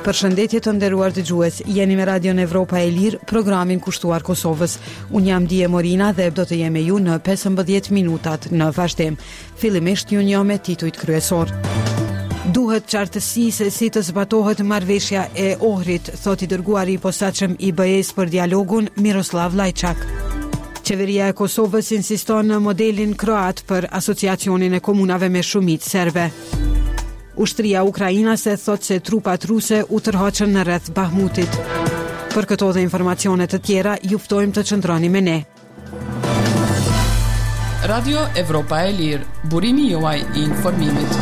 Përshëndetje të nderuar dëgjues, jeni me Radion Evropa e Lirë, programin kushtuar Kosovës. Unë jam Dije Morina dhe do të jem me ju në 15 minutat në vazhdim. Fillimisht ju njoh me titujt kryesor. Duhet qartësi se si të zbatohet marrëveshja e Ohrit, thot i dërguari i posaçëm i BE-s për dialogun Miroslav Lajçak. Qeveria e Kosovës insiston në modelin kroat për asociacionin e komunave me shumicë serbe. Ushtria ukrainase thot se trupat ruse u tërhoqën në rreth Bahmutit. Për këto dhe informacione të tjera, ju ftojmë të qëndroni me ne. Radio Evropa e Lirë, burimi juaj i informimit.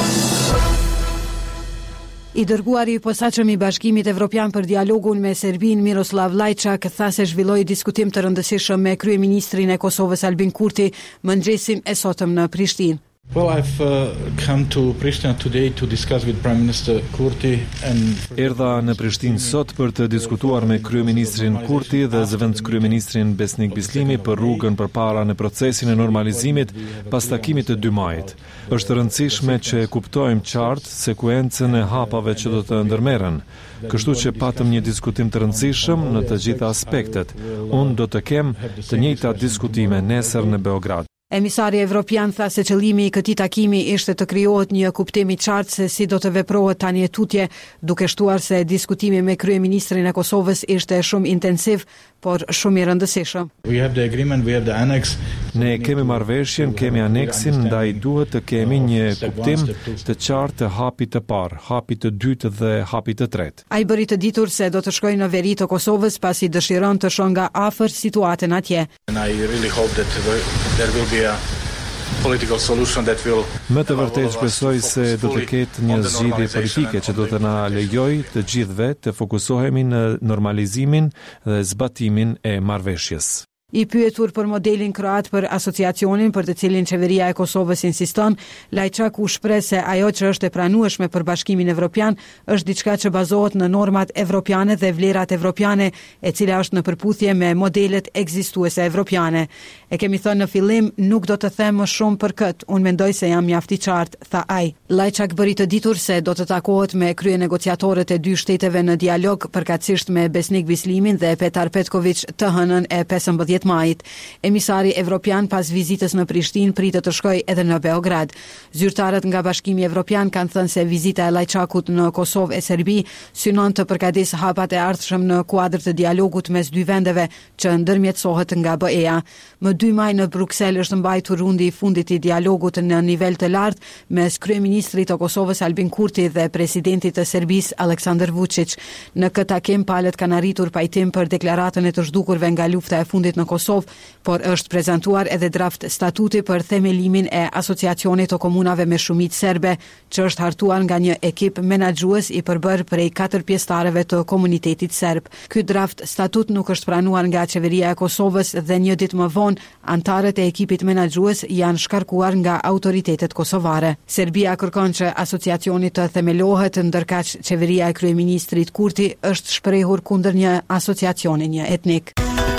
I dërguari i posaçëm i Bashkimit Evropian për dialogun me Serbinë Miroslav Lajçak tha se zhvilloi diskutim të rëndësishëm me kryeministrin e Kosovës Albin Kurti mëngjesin e sotëm në Prishtinë. Well, I've come to Pristina today to discuss with Prime Minister Kurti and Erdha në Prishtinë sot për të diskutuar me kryeministrin Kurti dhe zëvendës kryeministrin Besnik Bislimi për rrugën përpara në procesin e normalizimit pas takimit të 2 majit. Është rëndësishme që kuptojmë qartë sekuencën e hapave që do të ndërmerren, kështu që patëm një diskutim të rëndësishëm në të gjitha aspektet. Unë do të kem të njëjta diskutime nesër në Beograd. Emisari evropian tha se qëllimi i këtij takimi ishte të krijohet një kuptim i qartë se si do të veprohet tani e tutje, duke shtuar se diskutimi me kryeministrin e Kosovës ishte shumë intensiv, por shumë i rëndësishëm. We have the agreement, we have the annex. Ne kemi marrëveshjen, kemi aneksin, ndaj duhet të kemi një kuptim të qartë të hapit të parë, hapit të dytë dhe hapit të tretë. Ai bëri të ditur se do të shkojë në veri të Kosovës pasi dëshiron të shohë nga afër situatën atje. And I really hope that there will be a political solution that will Më të vërtetë shpresoj se do të ketë një zgjidhje politike që do të na lejojë të gjithëve të fokusohemi në normalizimin dhe zbatimin e marrëveshjes. I pyetur për modelin kroat për asociacionin për të cilin qeveria e Kosovës insiston, Lajçak u shpreh se ajo që është e pranueshme për Bashkimin Evropian është diçka që bazohet në normat evropiane dhe vlerat evropiane, e cila është në përputhje me modelet ekzistuese evropiane. E kemi thënë në fillim, nuk do të them më shumë për këtë, unë mendoj se jam mjaft i qartë, tha ai. Lajçak bëri të ditur se do të takohet me kryenegociatorët e 2 shteteve në dialog, përkatësisht me Besnik Bislimin dhe Petar Petković të hënën e 15 majit. Emisari evropian pas vizitës në Prishtinë pritet të shkojë edhe në Beograd. Zyrtarët nga Bashkimi Evropian kanë thënë se vizita e Lajçakut në Kosovë e Serbi synon të përgatisë hapat e ardhshëm në kuadër të dialogut mes 2 vendeve që ndërmjetësohet nga BE-ja. Më 2 maj në Bruksel është mbajtur rundi i fundit i dialogut në nivel të lartë mes kryeministrit të Kosovës Albin Kurti dhe presidentit të Serbisë Aleksandar Vučić. Në këtë takim palët kanë arritur pajtim për deklaratën e të zhdukurve nga lufta e fundit në Kosovë, por është prezantuar edhe draft statuti për themelimin e asociacionit të komunave me shumicë serbe, që është hartuar nga një ekip menaxhues i përbërë prej 4 pjesëtarëve të komunitetit serb. Ky draft statut nuk është pranuar nga qeveria e Kosovës dhe një ditë më vonë antarët e ekipit menaxhues janë shkarkuar nga autoritetet kosovare. Serbia kërkon që asociacioni të themelohet, ndërkaq qeveria e kryeministrit Kurti është shprehur kundër një asociacioni një etnik.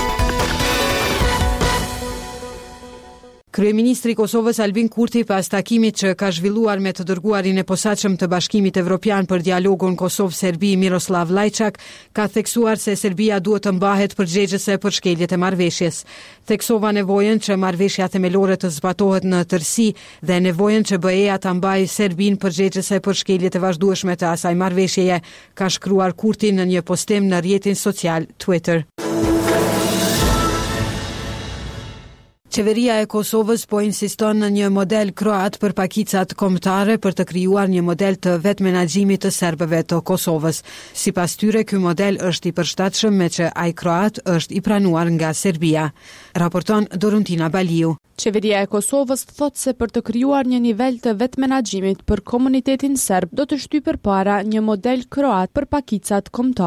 Kryeministri i Kosovës Albin Kurti pas takimit që ka zhvilluar me të dërguarin e posaçëm të Bashkimit Evropian për dialogun Kosovë-Serbi Miroslav Lajçak ka theksuar se Serbia duhet të mbahet përgjegjëse për shkeljet e marrëveshjes. Theksova nevojën që marrëveshja themelore të zbatohet në tërësi dhe nevojën që BE-ja ta mbajë Serbinë përgjegjëse për shkeljet e vazhdueshme të asaj marrëveshjeje, ka shkruar Kurti në një postim në rrjetin social Twitter. Qeveria e Kosovës po insiston në një model kroat për pakicat kombëtare për të krijuar një model të vetë menaxhimit të serbëve të Kosovës. Sipas tyre, ky model është i përshtatshëm me që ai kroat është i pranuar nga Serbia. Raporton Doruntina Baliu. Qeveria e Kosovës thot se për të krijuar një nivel të vetë menaxhimit për komunitetin serb do të shtyjë përpara një model kroat për pakicat kombëtare.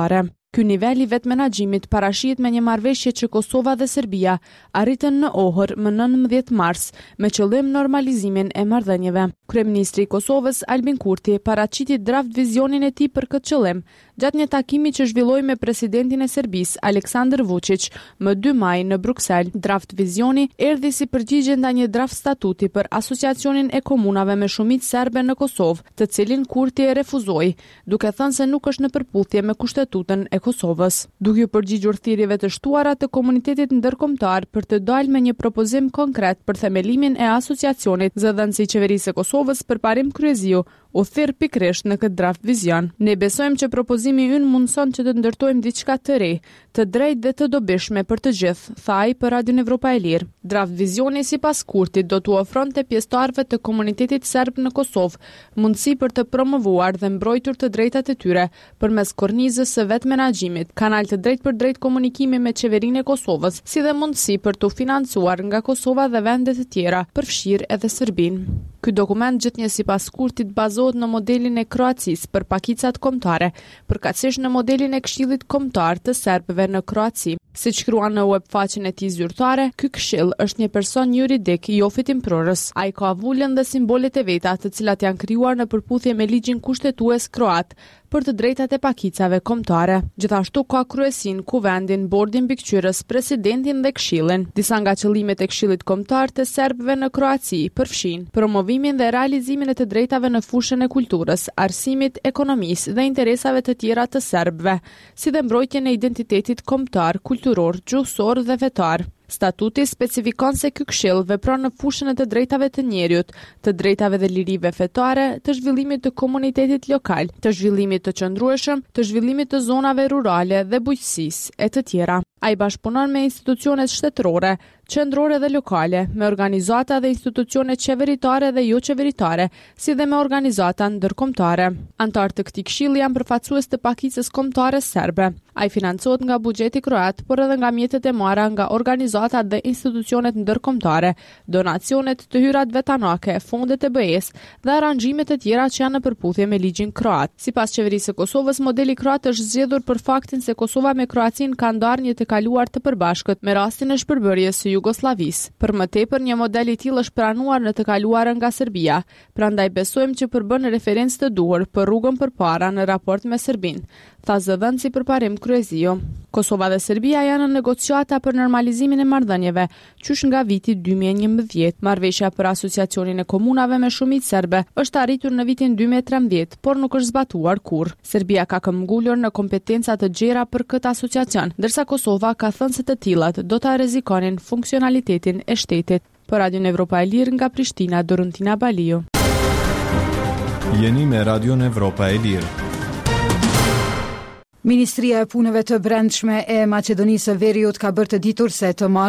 Ky nivel i vetë menaxhimit parashihet me një marrëveshje që Kosova dhe Serbia arritën në Ohër më 19 mars me qëllim normalizimin e marrëdhënieve. Kryeministri i Kosovës Albin Kurti paraqiti draft vizionin e tij për këtë qëllim gjatë një takimi që zhvilloi me presidentin e Serbisë Aleksandar Vučić më 2 maj në Bruksel. Draft vizioni erdhi si përgjigje ndaj një draft statuti për asociacionin e komunave me shumicë serbe në Kosovë, të cilin Kurti e refuzoi, duke thënë se nuk është në përputhje me kushtetutën e Kosovës. Duke u përgjigjur thirrjeve të shtuara të komunitetit ndërkombëtar për të dalë me një propozim konkret për themelimin e asociacionit, zëdhënësi i qeverisë së Kosovës përparim Kryeziu u thirr pikërisht në këtë draft vizion. Ne besojmë që propozimi ynë mundson që të ndërtojmë diçka të re, të drejtë dhe të dobishme për të gjithë, tha ai për Radion Evropa e Lirë. Draft vizioni sipas Kurtit do t'u ofronte pjesëtarëve të komunitetit serb në Kosovë mundësi për të promovuar dhe mbrojtur të drejtat e tyre përmes kornizës së vetë menaxhimit, kanal të drejtë për drejtë komunikimi me qeverinë e Kosovës, si dhe mundësi për të financuar nga Kosova dhe vende të tjera, përfshirë edhe Serbinë. Ky dokument gjithnjë sipas Kurtit bazohet në modelin e Kroacisë për pakicat kombëtare, përkatësisht në modelin e Këshillit Kombëtar të serbëve në Kroaci. Siç shkruan në webfaqen e tij zyrtare, ky këshill është një person juridik jo fitimprorës. Ai ka avullën dhe simbolet e veta, të cilat janë krijuar në përputhje me ligjin kushtetues kroat për të drejtat e pakicave kombëtare. Gjithashtu ka kryesin, kuvendin, bordin mbikëqyrës, presidentin dhe këshillin. Disa nga qëllimet e Këshillit Kombëtar të serbëve në Kroaci përfshin promovimin dhe realizimin e të drejtave në fushën e kulturës, arsimit, ekonomisë dhe interesave të tjera të serbëve, si dhe mbrojtjen e identitetit kombëtar, kulturor, gjuhësor dhe fetar. Statuti specifikon se ky këshill vepron në fushën e të drejtave të njeriut, të drejtave dhe lirive fetare, të zhvillimit të komunitetit lokal, të zhvillimit të qëndrueshëm, të zhvillimit të zonave rurale dhe bujqësisë e të tjera. Ai bashkëpunon me institucionet shtetërore, qendrore dhe lokale, me organizata dhe institucione qeveritare dhe jo qeveritare, si dhe me organizata ndërkombëtare. Antarë të këtij këshilli janë përfaqësues të pakicës kombëtare serbe. Ai financohet nga buxheti kroat, por edhe nga mjetet e marra nga organizatat dhe institucionet ndërkombëtare, donacionet, të hyrat vetanake, fondet e BE-s dhe aranxhimet e tjera që janë në përputhje me ligjin kroat. Sipas qeverisë së Kosovës, modeli kroat është zgjedhur për faktin se Kosova me Kroacinë ka ndarë një të kaluar të përbashkët me rastin e shpërbërjes së Jugosllavisë. Për më tepër, një model i tillë është pranuar në të kaluarën nga Serbia. Prandaj besojmë që përbën referencë të duhur për rrugën përpara në raport me Serbinë, tha zëdhënësi përparim Kryeziu. Kosova dhe Serbia janë në negociata për normalizimin e marrëdhënieve, qysh nga viti 2011. Marrëveshja për asociacionin e komunave me shumicë serbe është arritur në vitin 2013, por nuk është zbatuar kurrë. Serbia ka këmbgulur në kompetenca të gjera për këtë asociacion, ndërsa Kosova ka thënë se të tilllat do ta rrezikonin funksionalitetin e shtetit. Për Radion Evropa e Lirë nga Prishtina, Dorontina Baliu. Jeni me Radion Evropa e Lirë. Ministria e Punëve të Brendshme e Maqedonisë së Veriut ka bërë të ditur se të martën